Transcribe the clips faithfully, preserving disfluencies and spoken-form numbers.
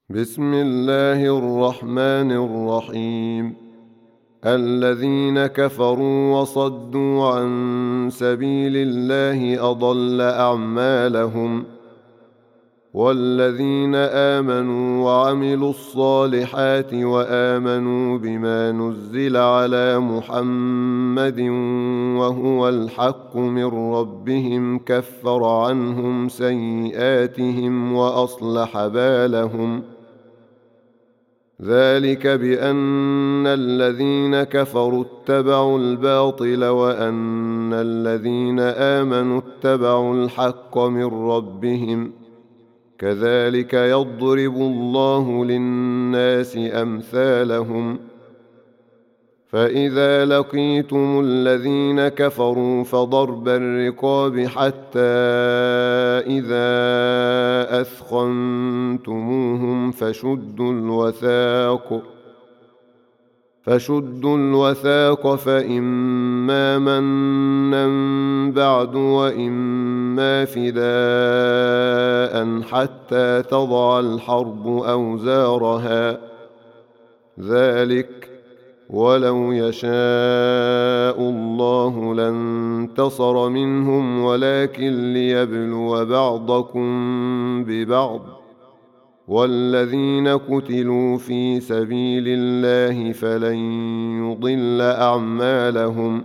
بسم الله الرحمن الرحيم. الذين كفروا وصدوا عن سبيل الله أضل أعمالهم، والذين آمنوا وعملوا الصالحات وآمنوا بما نزل على محمد وهو الحق من ربهم كفر عنهم سيئاتهم وأصلح بالهم. ذلك بأن الذين كفروا اتبعوا الباطل وأن الذين آمنوا اتبعوا الحق من ربهم، كذلك يضرب الله للناس أمثالهم. فإذا لقيتم الذين كفروا فضرب الرقاب حتى إذا أثخنتموهم فشدوا الوثاق فشدوا الوثاق فإما منا بعد وإما فداء حتى تضع الحرب أوزارها. ذلك ولو يشاء الله لانتصر منهم ولكن ليبلو بعضكم ببعض، والذين قتلوا في سبيل الله فلن يضل أعمالهم،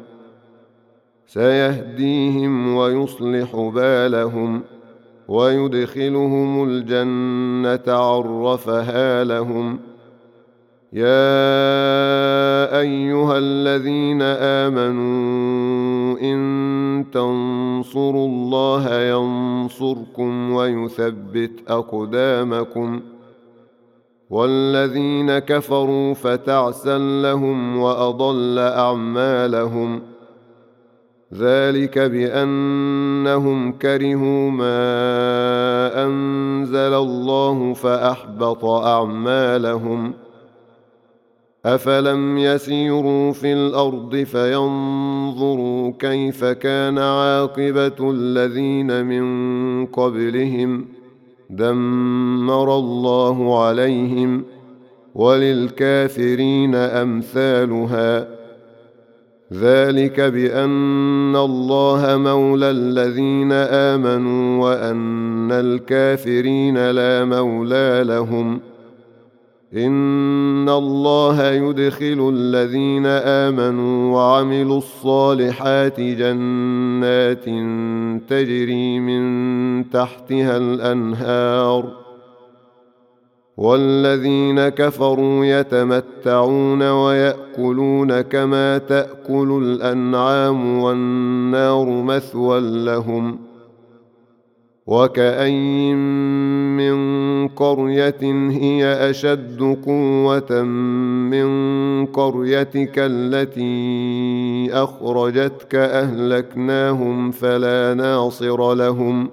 سيهديهم ويصلح بالهم ويدخلهم الجنة عرفها لهم. يا أيها الذين آمنوا إن تنصروا الله ينصركم ويثبت أقدامكم، والذين كفروا فتعسا لهم وأضل أعمالهم. ذلك بأنهم كرهوا ما أنزل الله فأحبط أعمالهم. أفلم يسيروا في الأرض فينظروا كيف كان عاقبة الذين من قبلهم، دمر الله عليهم وللكافرين أمثالها. ذلك بأن الله مولى الذين آمنوا وأن الكافرين لا مولى لهم. إن الله يدخل الذين آمنوا وعملوا الصالحات جنات تجري من تحتها الأنهار، والذين كفروا يتمتعون ويأكلون كما تأكل الأنعام والنار مثوى لهم. وكأين من قرية هي أشد قوة من قريتك التي أخرجتك أهلكناهم فلا ناصر لهم.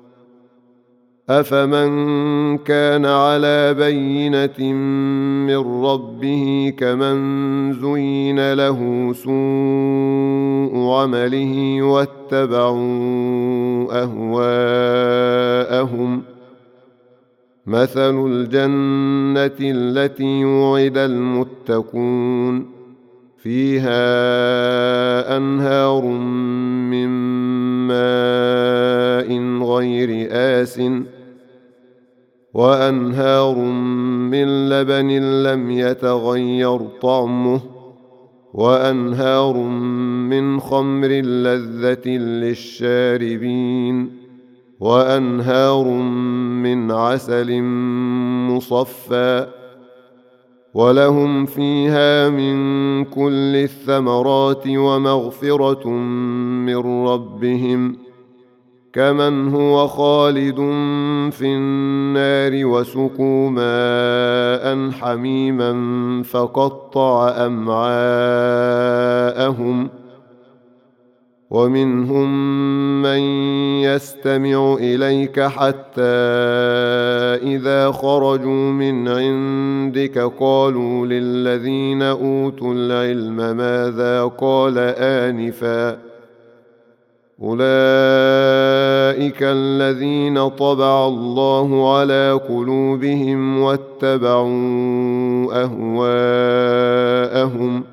أفمن كان على بينة من ربه كمن زين له سوء عمله واتبعوا أهواءهم. مثل الجنة التي وعد المتقون فيها أنهار من ماء غير آسٍ وأنهار من لبن لم يتغير طعمه وأنهار من خمر لذة للشاربين وأنهار من عسل مصفى، ولهم فيها من كل الثمرات ومغفرة من ربهم، كمن هو خالد في النار وسقوا ماء حميما فقطع أمعاءهم. ومنهم من يستمع إليك حتى إذا خرجوا من عندك قالوا للذين أوتوا العلم ماذا قال آنفا، أولئك الذين طبع الله على قلوبهم واتبعوا أهواءهم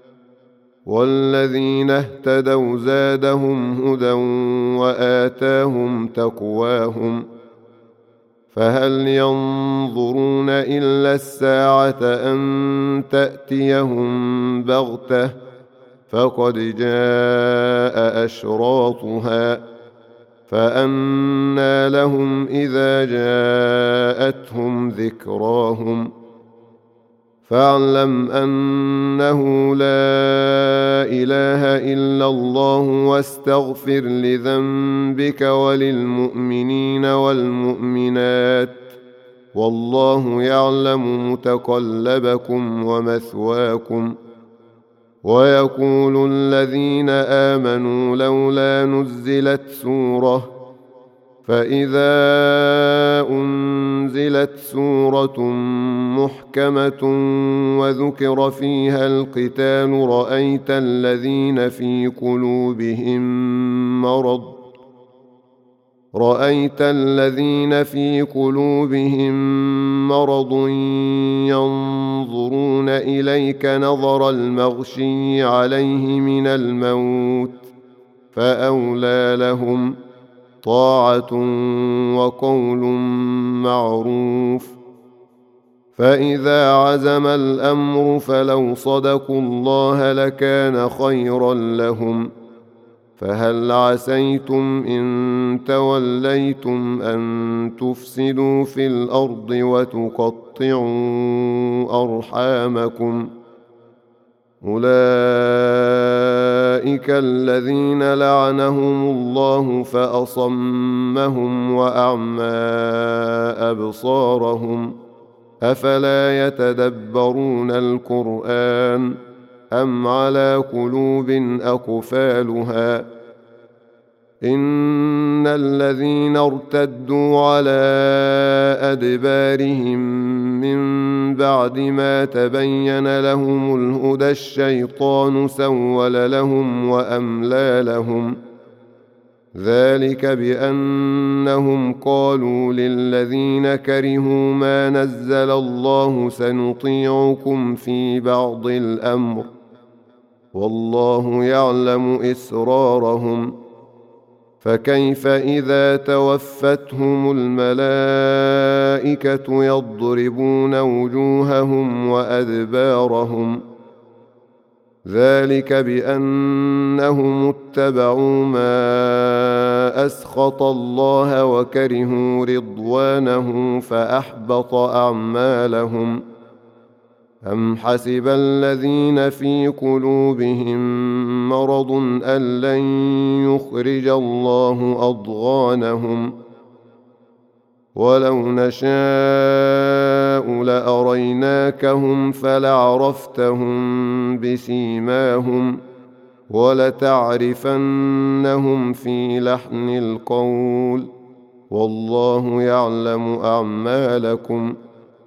والذين اهتدوا زادهم هدى وآتاهم تقواهم فهل ينظرون إلا الساعة أن تأتيهم بغتة فقد جاء أشراطها فأنى لهم إذا جاءتهم ذكراهم فاعلم أنه لا إله إلا الله واستغفر لذنبك وللمؤمنين والمؤمنات والله يعلم متقلبكم ومثواكم ويقول الذين آمنوا لولا نزلت سورة فإذا أنزلت سورة محكمة وذكر فيها القتال رأيت الذين في قلوبهم مرض رأيت الذين في قلوبهم مرض ينظرون إليك نظر المغشي عليه من الموت فأولى لهم طاعة وقول معروف فإذا عزم الأمر فلو صدقوا الله لكان خيرا لهم فهل عسيتم إن توليتم أن تفسدوا في الأرض وتقطعوا أرحامكم أولئك الذين لعنهم الله فأصمهم وأعمى أبصارهم أفلا يتدبرون القرآن أم على قلوب أقفالها إن الذين ارتدوا على أدبارهم من بعد ما تبين لهم الهدى الشيطان سول لهم وأملى لهم ذلك بأنهم قالوا للذين كرهوا ما نزل الله سنطيعكم في بعض الأمر والله يعلم إسرارهم فكيف إذا توفتهم الملائكة يضربون وجوههم وأدبارهم ذلك بأنهم اتبعوا ما أسخط الله وكرهوا رضوانه فأحبط أعمالهم أم حسب الذين في قلوبهم مرض أن لن يخرج الله أضغانهم ولو نشاء لأريناكهم فلعرفتهم بسيماهم ولتعرفنهم في لحن القول والله يعلم أعمالكم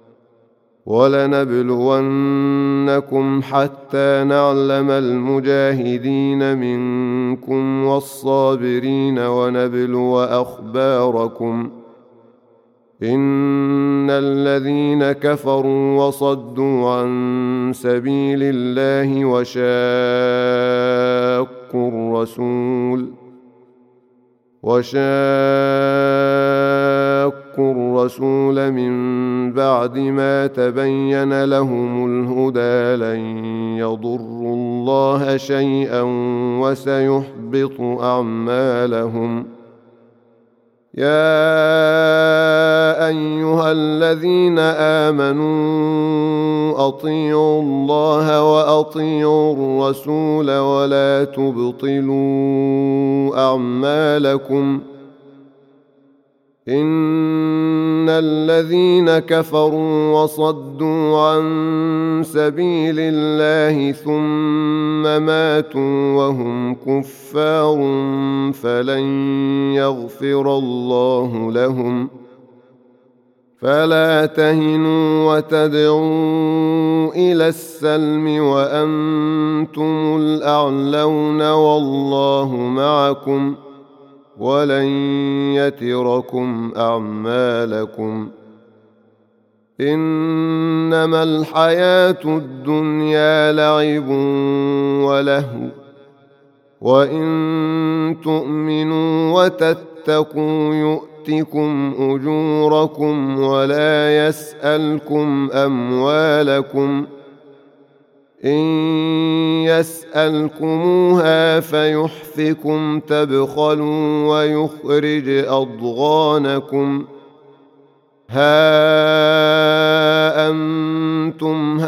ولنبلونكم حتى نعلم المجاهدين منكم والصابرين ونبلو أخباركم إن الذين كفروا وصدوا عن سبيل الله وشاقوا الرسول وشاقوا الرسول من بعد ما تبين لهم الهدى لن يضروا الله شيئا وسيحبط أعمالهم يا أيها الذين آمنوا أطيعوا الله وأطيعوا الرسول ولا تبطلوا أعمالكم إن الذين كفروا وصدوا عن سبيل الله ثم ماتوا وهم كفار فلن يغفر الله لهم فلا تهنوا وتدعوا إلى السلم وأنتم الأعلون والله معكم ولن يتركم أعمالكم إنما الحياة الدنيا لعب ولهو وإن تؤمنوا وتتقوا يؤتكم أجوركم ولا يسألكم أموالكم إن يسألكموها فيحفكم تبخلوا ويخرج أضغانكم ها أنتم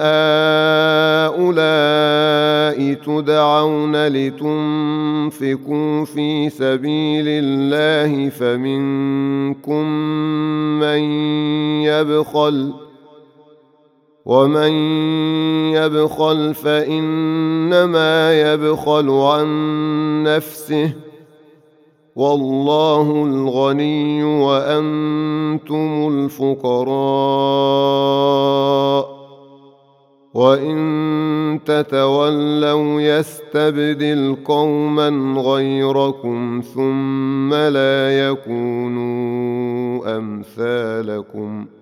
هؤلاء تدعون لتنفقوا في سبيل الله فمنكم من يبخل ومن يبخل فإنما يبخل عن نفسه والله الغني وأنتم الفقراء وإن تتولوا يستبدل قوما غيركم ثم لا يكونوا أمثالكم